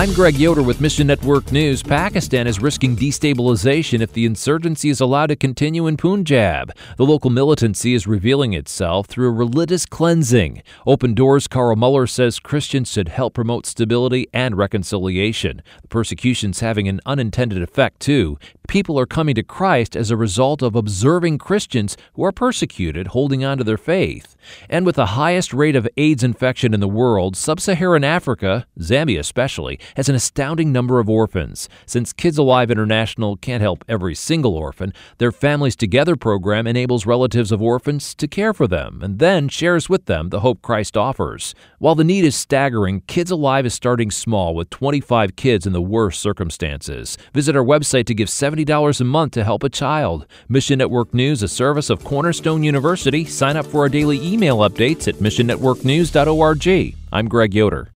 I'm Greg Yoder with Mission Network News. Pakistan is risking destabilization if the insurgency is allowed to continue in Punjab. The local militancy is revealing itself through a religious cleansing. Open Doors' Carl Muller says Christians should help promote stability and reconciliation. The persecution's having an unintended effect, too. People are coming to Christ as a result of observing Christians who are persecuted holding on to their faith. And with the highest rate of AIDS infection in the world, sub-Saharan Africa, Zambia especially, has an astounding number of orphans. Since Kids Alive International can't help every single orphan, their Families Together program enables relatives of orphans to care for them and then shares with them the hope Christ offers. While the need is staggering, Kids Alive is starting small with 25 kids in the worst circumstances. Visit our website to give $70 a month to help a child. Mission Network News, a service of Cornerstone University. Sign up for our daily email updates at missionnetworknews.org. I'm Greg Yoder.